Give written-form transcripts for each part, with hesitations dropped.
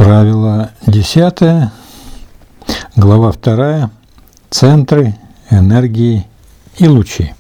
Правило 10, глава 2, центры, энергии и лучи.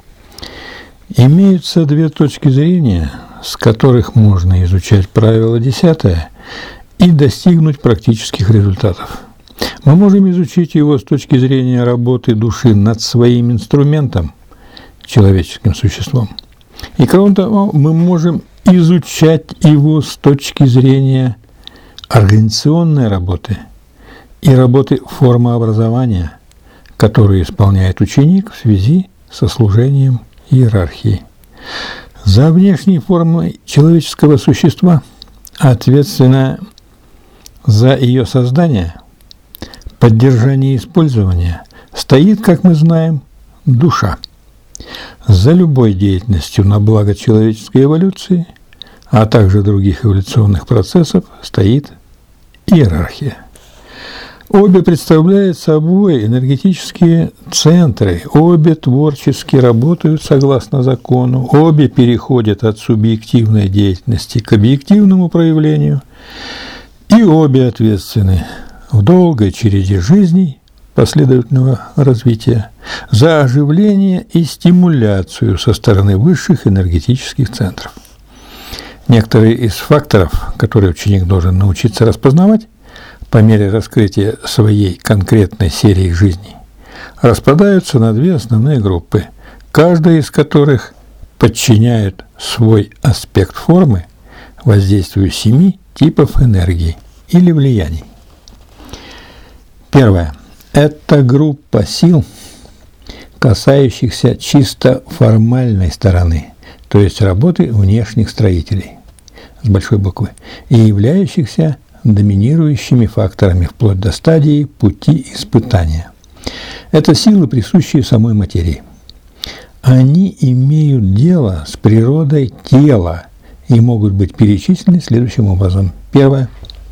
Имеются две точки зрения, с которых можно изучать правило 10 и достигнуть практических результатов. Мы можем изучить его с точки зрения работы души над своим инструментом, человеческим существом. И кроме того, мы можем изучать его с точки зрения организационной работы и работы формообразования, которую исполняет ученик в связи со служением иерархии. За внешней формой человеческого существа, ответственная за ее создание, поддержание и использование, стоит, как мы знаем, душа. За любой деятельностью на благо человеческой эволюции, а также других эволюционных процессов, стоит иерархия. Обе представляют собой энергетические центры, обе творчески работают согласно закону, обе переходят от субъективной деятельности к объективному проявлению, и обе ответственны в долгой череде жизней последовательного развития за оживление и стимуляцию со стороны высших энергетических центров. Некоторые из факторов, которые ученик должен научиться распознавать по мере раскрытия своей конкретной серии жизней, распадаются на две основные группы, каждая из которых подчиняет свой аспект формы воздействию 7 типов энергии или влияний. Первое. Это группа сил, касающихся чисто формальной стороны, то есть работы внешних строителей, с большой буквы, и являющихся доминирующими факторами вплоть до стадии пути испытания. Это силы, присущие самой материи. Они имеют дело с природой тела и могут быть перечислены следующим образом. Первое.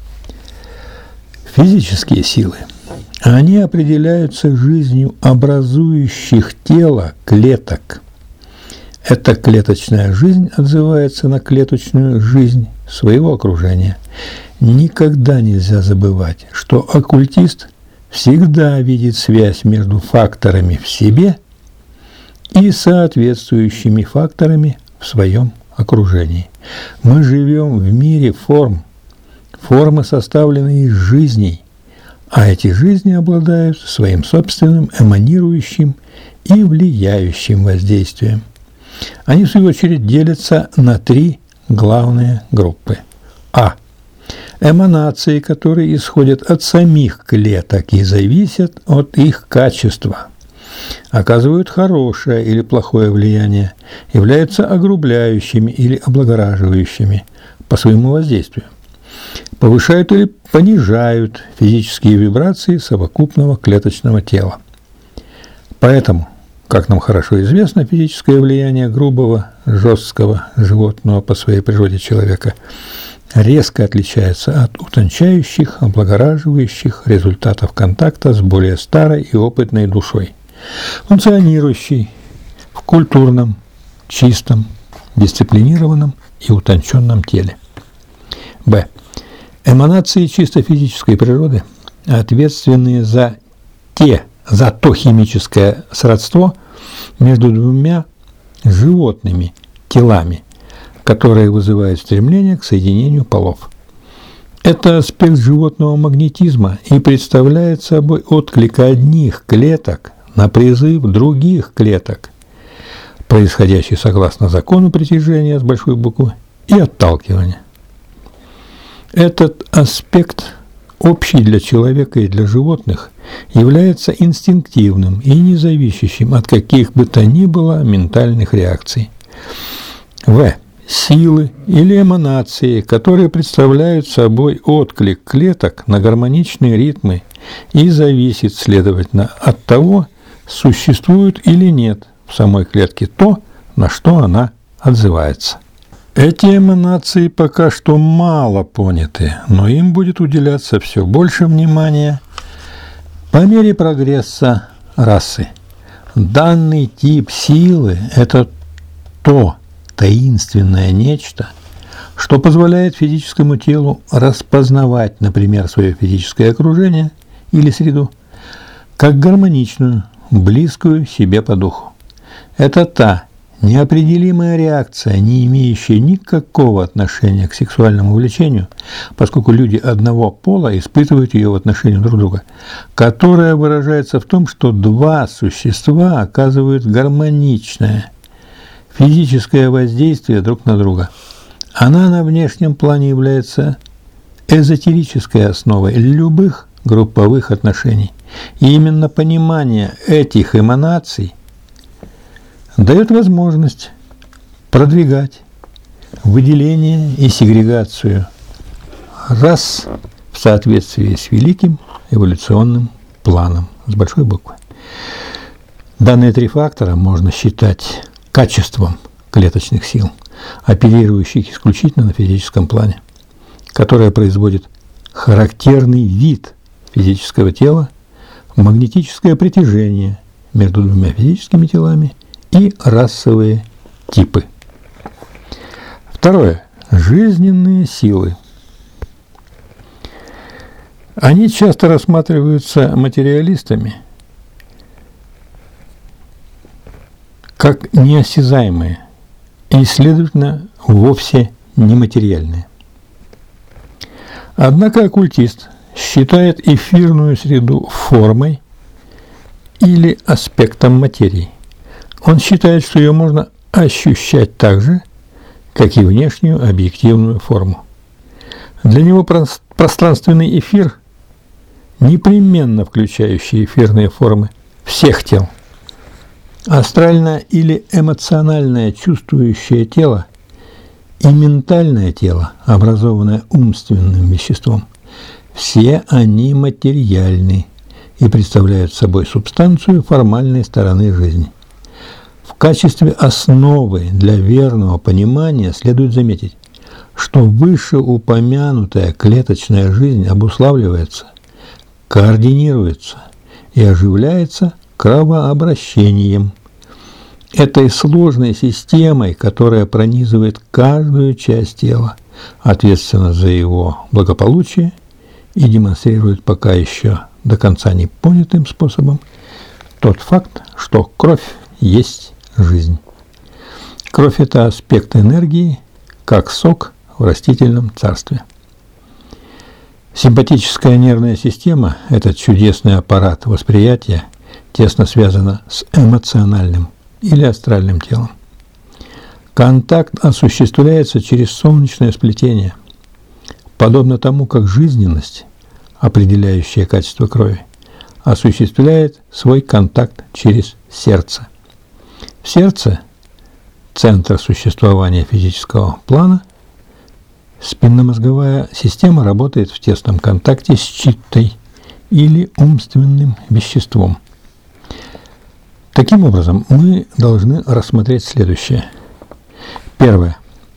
Физические силы. Они определяются жизнью образующих тело клеток. Эта клеточная жизнь отзывается на клеточную жизнь своего окружения. Никогда нельзя забывать, что оккультист всегда видит связь между факторами в себе и соответствующими факторами в своем окружении. Мы живем в мире форм. Формы составлены из жизней, а эти жизни обладают своим собственным эманирующим и влияющим воздействием. Они, в свою очередь, делятся на 3 главные группы. А. Эманации, которые исходят от самих клеток и зависят от их качества, оказывают хорошее или плохое влияние, являются огрубляющими или облагораживающими по своему воздействию, повышают или понижают физические вибрации совокупного клеточного тела. Поэтому, как нам хорошо известно, физическое влияние грубого, жесткого животного по своей природе человека резко отличается от утончающих, облагораживающих результатов контакта с более старой и опытной душой, функционирующей в культурном, чистом, дисциплинированном и утонченном теле. Б. Эманации чисто физической природы, ответственные за то химическое сродство между двумя животными телами, которые вызывают стремление к соединению полов. Это аспект животного магнетизма и представляет собой отклик одних клеток на призыв других клеток, происходящий согласно закону притяжения с большой буквы и отталкивания. Этот аспект, общий для человека и для животных, является инстинктивным и не зависящим от каких бы то ни было ментальных реакций. В. Силы или эманации, которые представляют собой отклик клеток на гармоничные ритмы и зависит, следовательно, от того, существует или нет в самой клетке то, на что она отзывается. Эти эманации пока что мало поняты, но им будет уделяться все больше внимания по мере прогресса расы. Данный тип силы – это то таинственное нечто, что позволяет физическому телу распознавать, например, свое физическое окружение или среду, как гармоничную, близкую себе по духу. Это та неопределимая реакция, не имеющая никакого отношения к сексуальному влечению, поскольку люди одного пола испытывают ее в отношении друг друга, которая выражается в том, что два существа оказывают гармоничное физическое воздействие друг на друга. Она на внешнем плане является эзотерической основой любых групповых отношений. И именно понимание этих эманаций дает возможность продвигать выделение и сегрегацию рас в соответствии с великим эволюционным планом с большой буквы. Данные три фактора можно считать качеством клеточных сил, оперирующих исключительно на физическом плане, которое производит характерный вид физического тела, магнетическое притяжение между двумя физическими телами и расовые типы. Второе. Жизненные силы. Они часто рассматриваются материалистами как неосязаемые и, следовательно, вовсе нематериальные. Однако оккультист считает эфирную среду формой или аспектом материи. Он считает, что ее можно ощущать так же, как и внешнюю объективную форму. Для него пространственный эфир, непременно включающий эфирные формы всех тел, астральное или эмоциональное чувствующее тело и ментальное тело, образованное умственным веществом, все они материальны и представляют собой субстанцию формальной стороны жизни. В качестве основы для верного понимания следует заметить, что вышеупомянутая клеточная жизнь обуславливается, координируется и оживляется кровообращением, этой сложной системой, которая пронизывает каждую часть тела, ответственна за его благополучие и демонстрирует пока еще до конца непонятым способом тот факт, что кровь есть жизнь. Кровь – это аспект энергии, как сок в растительном царстве. Симпатическая нервная система, этот чудесный аппарат восприятия, тесно связана с эмоциональным или астральным телом. Контакт осуществляется через солнечное сплетение, подобно тому, как жизненность, определяющая качество крови, осуществляет свой контакт через сердце. В сердце, центр существования физического плана, спинномозговая система работает в тесном контакте с читтой или умственным веществом. Таким образом, мы должны рассмотреть следующее. Первое.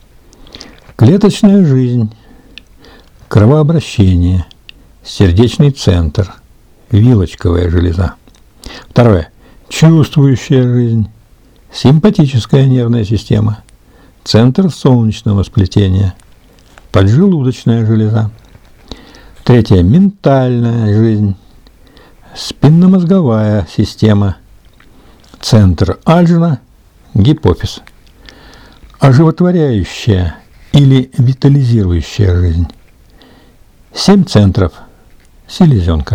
Клеточная жизнь, кровообращение, сердечный центр, вилочковая железа. Второе. Чувствующая жизнь, симпатическая нервная система, центр солнечного сплетения, поджелудочная железа. Третье. Ментальная жизнь, спинномозговая система, центр Альджина, гипофиз. Оживотворяющая или витализирующая жизнь. 7 центров, селезенка.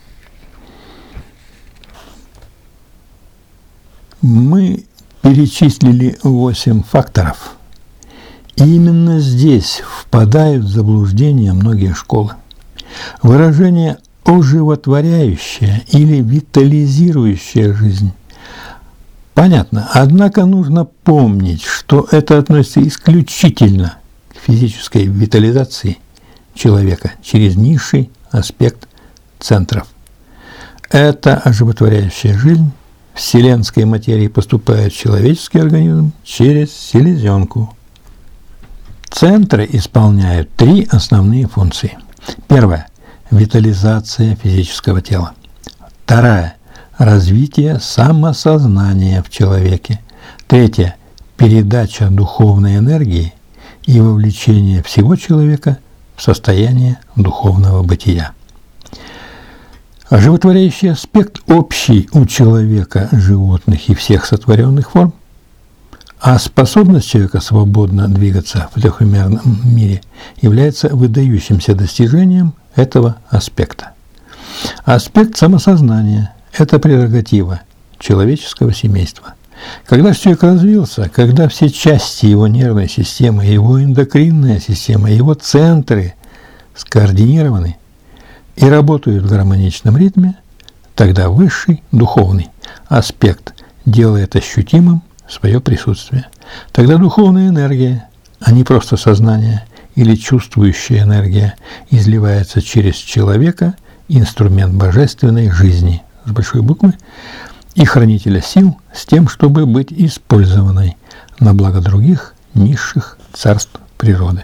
Мы перечислили 8 факторов. И именно здесь впадают в заблуждение многие школы. Выражение «оживотворяющая» или «витализирующая жизнь» понятно, однако нужно помнить, что это относится исключительно к физической витализации человека через низший аспект центров. Эта оживотворяющая жизнь вселенской материи поступает в человеческий организм через селезенку. Центры исполняют 3 основные функции. Первая – витализация физического тела. Вторая – развитие самосознания в человеке. Третье – передача духовной энергии. и вовлечение всего человека в состояние духовного бытия. Животворяющий аспект общий у человека, животных и всех сотворенных форм, а способность человека свободно двигаться в трехмерном мире является выдающимся достижением этого аспекта. Аспект самосознания – это прерогатива человеческого семейства. Когда человек развился, когда все части его нервной системы, его эндокринная система, его центры скоординированы и работают в гармоничном ритме, тогда высший духовный аспект делает ощутимым свое присутствие. Тогда духовная энергия, а не просто сознание или чувствующая энергия, изливается через человека, инструмент божественной жизни с большой буквы и хранителя сил с тем, чтобы быть использованной на благо других низших царств природы.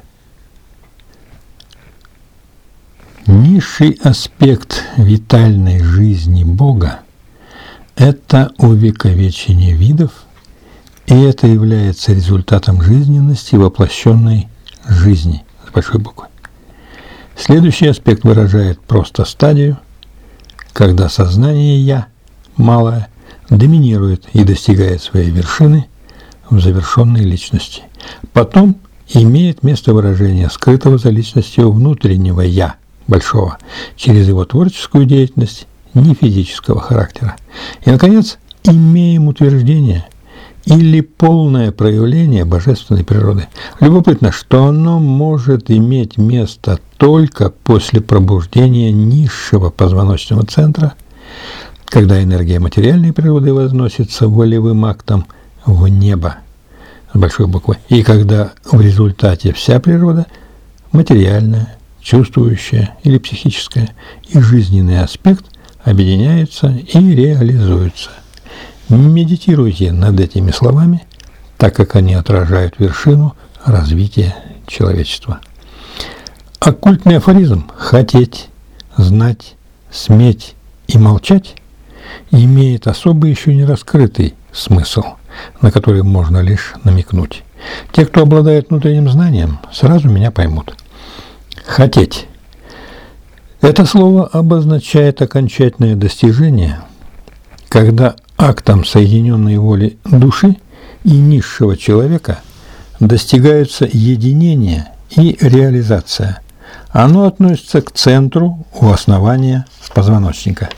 Низший аспект витальной жизни Бога – это увековечение видов, и это является результатом жизненности воплощенной жизни с большой буквы. Следующий аспект выражает просто стадию, когда сознание «я» малое доминирует и достигает своей вершины в завершенной личности. Потом имеет место выражение скрытого за личностью внутреннего «я» большого через его творческую деятельность нефизического характера. И, наконец, имеем утверждение или полное проявление божественной природы. Любопытно, что оно может иметь место только после пробуждения низшего позвоночного центра, когда энергия материальной природы возносится волевым актом в небо с большой буквы, и когда в результате вся природа материальная, чувствующая или психическая и жизненный аспект объединяются и реализуются. Медитируйте над этими словами, так как они отражают вершину развития человечества. Оккультный афоризм «хотеть», «знать», «сметь» и «молчать» имеет особый еще не раскрытый смысл, на который можно лишь намекнуть. Те, кто обладает внутренним знанием, сразу меня поймут. «Хотеть» – это слово обозначает окончательное достижение, когда актом соединенной воли души и низшего человека достигаются единение и реализация. Оно относится к центру у основания позвоночника.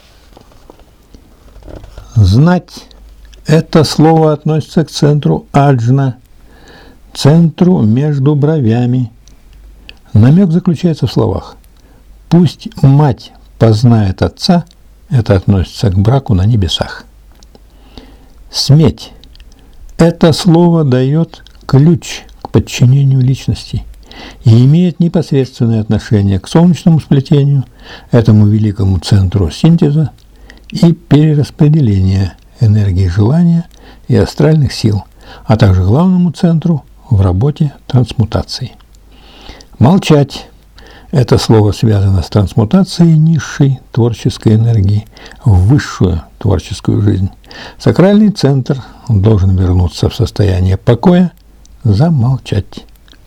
«Знать» – это слово относится к центру аджна, центру между бровями. Намек заключается в словах: «Пусть мать познает отца», это относится к браку на небесах. «Сметь» – это слово дает ключ к подчинению личности и имеет непосредственное отношение к солнечному сплетению, этому великому центру синтеза и перераспределения энергии желания и астральных сил, а также главному центру в работе трансмутации. «Молчать» – это слово связано с трансмутацией низшей творческой энергии в высшую творческую жизнь. Сакральный центр должен вернуться в состояние покоя, замолчать.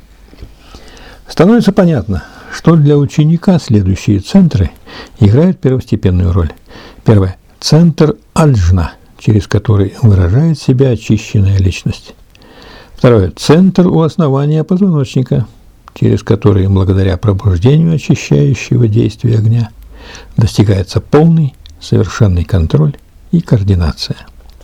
Становится понятно, что для ученика следующие центры играют первостепенную роль. Первое – центр аджна, через который выражает себя очищенная личность. Второе – центр у основания позвоночника, через который, благодаря пробуждению очищающего действия огня, достигается полный, совершенный контроль и координация.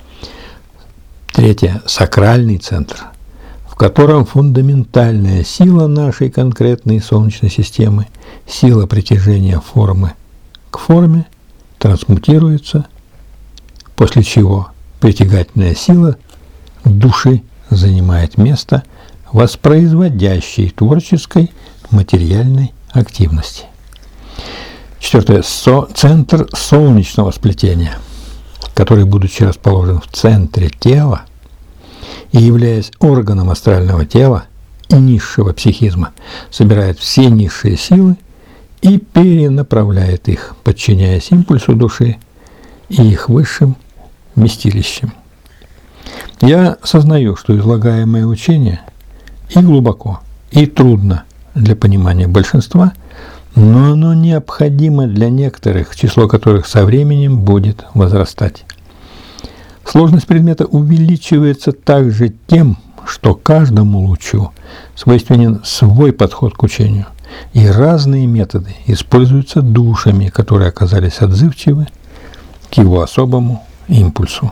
Третье – сакральный центр, в котором фундаментальная сила нашей конкретной Солнечной системы, сила притяжения формы к форме, трансмутируется, после чего притягательная сила души занимает место воспроизводящей творческой материальной активности. Четвертое. Центр солнечного сплетения, который, будучи расположен в центре тела и являясь органом астрального тела и низшего психизма, собирает все низшие силы и перенаправляет их, подчиняясь импульсу души и их высшим вместилищем. Я сознаю, что излагаемое учение и глубоко, и трудно для понимания большинства, но оно необходимо для некоторых, число которых со временем будет возрастать. Сложность предмета увеличивается также тем, что каждому лучу свойственен свой подход к учению, и разные методы используются душами, которые оказались отзывчивы к его особому импульсу.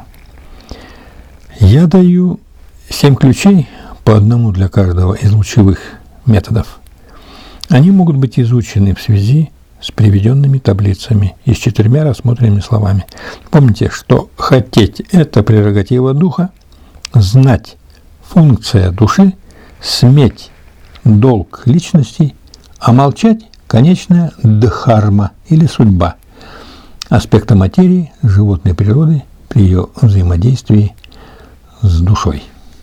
Я даю 7 ключей, по одному для каждого из лучевых методов. Они могут быть изучены в связи с приведенными таблицами и с 4 рассмотренными словами. Помните, что хотеть – это прерогатива духа, знать – функция души, сметь – долг личности, а молчать – конечная дхарма или судьба, аспекта материи, животной природы при ее взаимодействии с душой.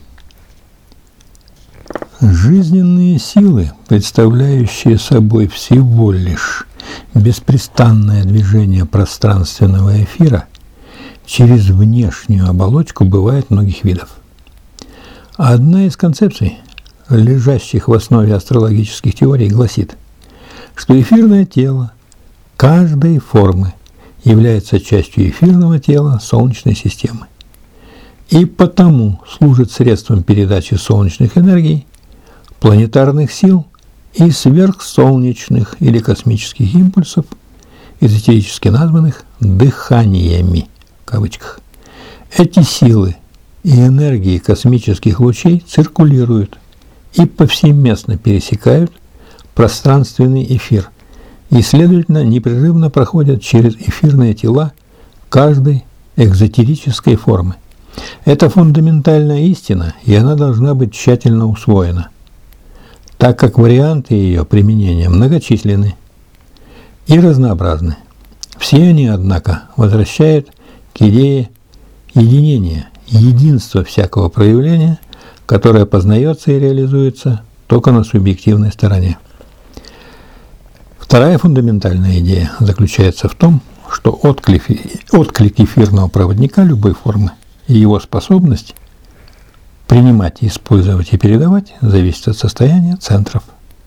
Жизненные силы, представляющие собой всего лишь беспрестанное движение пространственного эфира через внешнюю оболочку, бывает многих видов. Одна из концепций, лежащих в основе астрологических теорий, гласит, что эфирное тело каждой формы является частью эфирного тела Солнечной системы и потому служит средством передачи солнечных энергий, планетарных сил и сверхсолнечных или космических импульсов, эзотерически названных «дыханиями» в кавычках. Эти силы и энергии космических лучей циркулируют и повсеместно пересекают пространственный эфир и, следовательно, непрерывно проходят через эфирные тела каждой экзотерической формы. Это фундаментальная истина, и она должна быть тщательно усвоена, так как варианты ее применения многочисленны и разнообразны. Все они, однако, возвращают к идее единения, единства всякого проявления, которое познается и реализуется только на субъективной стороне. Вторая фундаментальная идея заключается в том, что отклик эфирного проводника любой формы и его способность принимать, использовать и передавать зависит от состояния центров.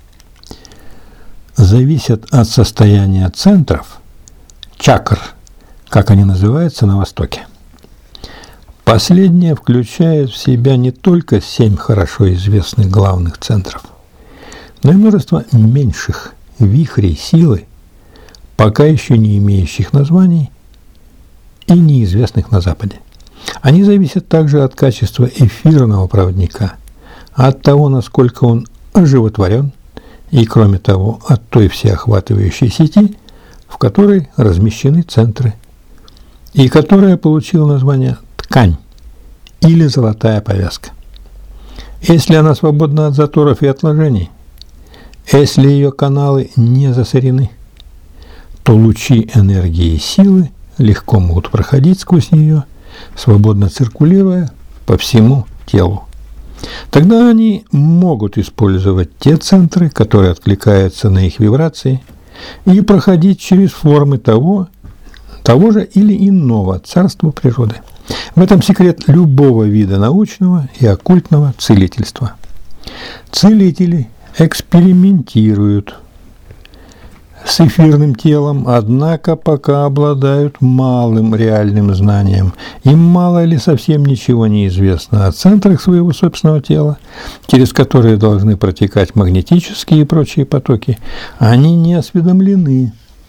Зависят от состояния центров, чакр, как они называются на Востоке. Последнее включает в себя не только 7 хорошо известных главных центров, но и множество меньших вихрей силы, пока еще не имеющих названий и неизвестных на Западе. Они зависят также от качества эфирного проводника, от того, насколько он оживотворен, и, кроме того, от той всеохватывающей сети, в которой размещены центры, и которая получила название «ткань» или «золотая повязка». Если она свободна от заторов и отложений, если ее каналы не засорены, то лучи энергии и силы легко могут проходить сквозь нее, свободно циркулируя по всему телу. Тогда они могут использовать те центры, которые откликаются на их вибрации, и проходить через формы того же или иного царства природы. В этом секрет любого вида научного и оккультного целительства. Целители экспериментируют с эфирным телом, однако пока обладают малым реальным знанием. Им мало или совсем ничего не известно о центрах своего собственного тела, через которые должны протекать магнетические и прочие потоки. Они не осведомлены.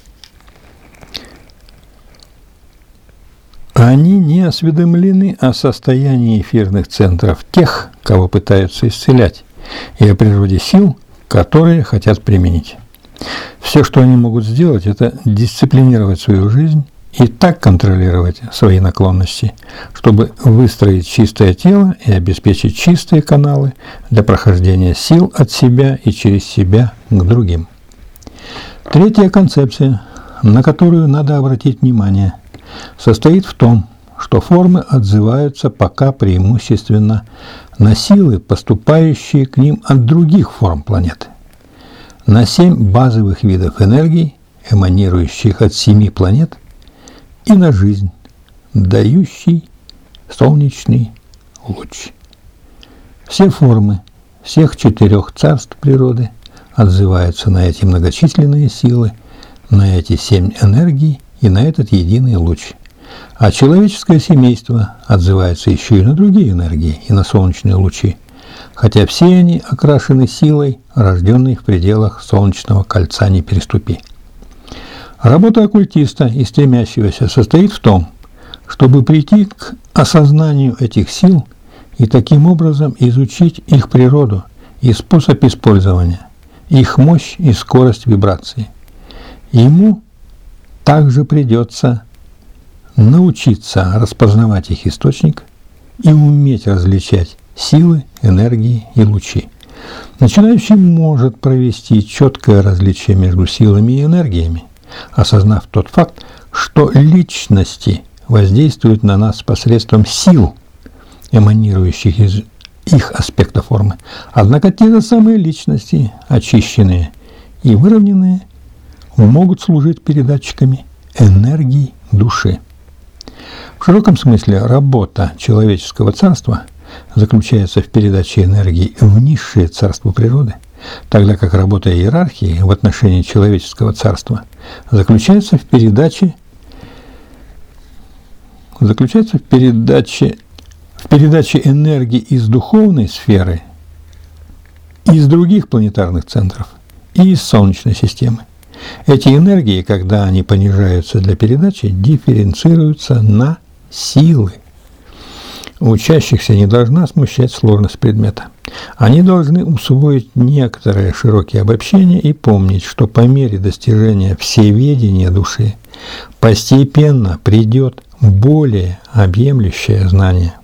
Они не осведомлены о состоянии эфирных центров тех, кого пытаются исцелять, и о природе сил, которые хотят применить. Все, что они могут сделать, это дисциплинировать свою жизнь и так контролировать свои наклонности, чтобы выстроить чистое тело и обеспечить чистые каналы для прохождения сил от себя и через себя к другим. Третья концепция, на которую надо обратить внимание, состоит в том, что формы отзываются пока преимущественно на силы, поступающие к ним от других форм планеты, на 7 базовых видов энергий, эманирующих от 7 планет, и на жизнь, дающий солнечный луч. Все формы, всех 4 царств природы отзываются на эти многочисленные силы, на эти 7 энергий и на этот единый луч. А человеческое семейство отзывается еще и на другие энергии, и на солнечные лучи, хотя все они окрашены силой, рожденной в пределах солнечного кольца «Не переступи». Работа оккультиста и стремящегося состоит в том, чтобы прийти к осознанию этих сил и таким образом изучить их природу и способ использования, их мощь и скорость вибрации. Ему также придется научиться распознавать их источник и уметь различать силы, энергии и лучи. Начинающий может провести четкое различие между силами и энергиями, осознав тот факт, что личности воздействуют на нас посредством сил, эманирующих из их аспекта формы. Однако те же самые личности, очищенные и выровненные, могут служить передатчиками энергии души. В широком смысле работа человеческого царства заключается в передаче энергии в низшее царство природы, тогда как работа иерархии в отношении человеческого царства заключается в передаче энергии из духовной сферы, из других планетарных центров и из Солнечной системы. Эти энергии, когда они понижаются для передачи, дифференцируются на силы. Учащихся не должна смущать сложность предмета. Они должны усвоить некоторые широкие обобщения и помнить, что по мере достижения всеведения души постепенно придет более объемлющее знание.